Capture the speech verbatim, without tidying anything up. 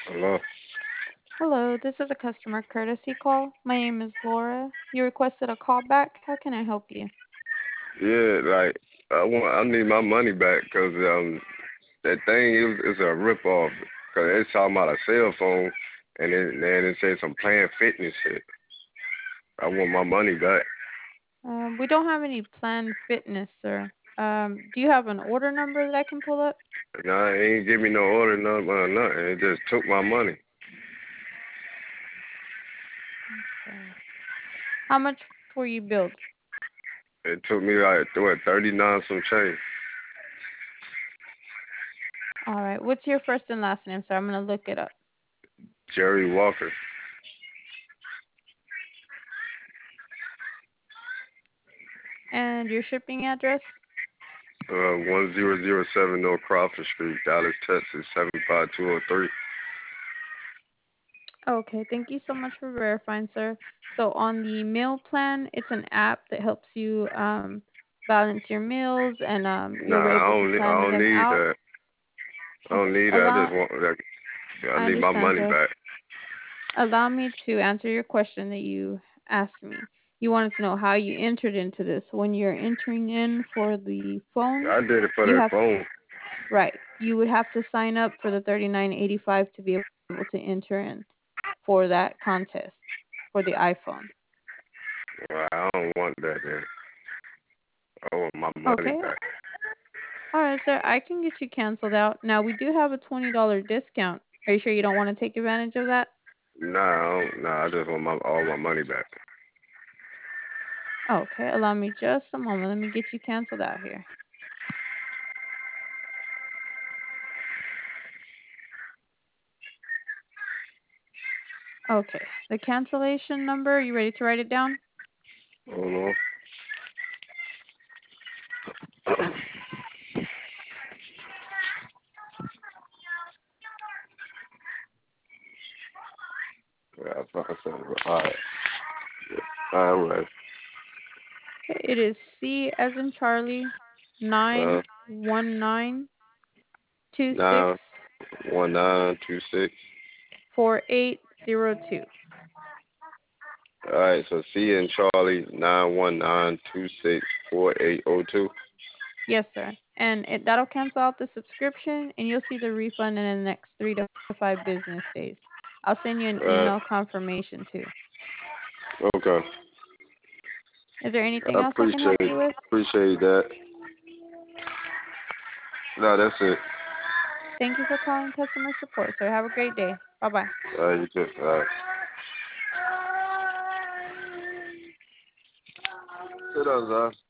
Hello. Hello, this is a customer courtesy call. My name is Laura. You requested a call back. How can I help you? Yeah, like I want, I need my money back 'cause um that thing is is a rip off. 'Cause it's talking about a cell phone, and then then it says some Planet Fitness shit. I want my money back. Um, we don't have any planned fitness, sir. Um, do you have an order number that I can pull up? Nah, it ain't give me no order number or nothing. It just took my money. Okay. How much were you billed? It took me like what thirty nine some change. All right. What's your first and last name, sir? I'm gonna look it up. Jerry Walker, And your shipping address? uh, one zero zero seven North Crawford Street, Dallas, Texas, seven five two zero three. Okay, thank you so much for verifying, sir. So on the meal plan, it's an app that helps you um, balance your meals and um, Nah, you're I able to don't, need, I plan don't them need out. that. I don't Okay, need that. I just allow want that. I I need my understand, money sir. back. Allow me to answer your question that you asked me. You wanted to know how you entered into this. When you're entering in for the phone, I did it for you that have phone. right. You would have to sign up for the thirty-nine eighty-five to be able to enter in for that contest for the iPhone. Well, I don't want that then. I want my money Okay. back. All right, sir. I can get you canceled out. Now, we do have a twenty dollars discount. Are you sure you don't want to take advantage of that? Nah, I don't, nah, I just want my all my money back. Okay, allow me just a moment. Let me get you canceled out here. Okay, the cancellation number, you ready to write it down? Hold on. Yeah, I thought I said it. All right. All right. Okay, it is C as in Charlie, nine Uh, one nine two nine six one nine two six. four eight zero two. All right. So C and Charlie nine one nine two six four eight zero two. Yes, sir. And it, that'll cancel out the subscription, and you'll see the refund in the next three to five business days. I'll send you an email Uh, confirmation too. okay. Is there anything I else I can help appreciate you with? appreciate that. No, that's it. Thank you for calling customer support, sir. Have a great day. Bye bye. All right, you too. All right. Sit down, Zah.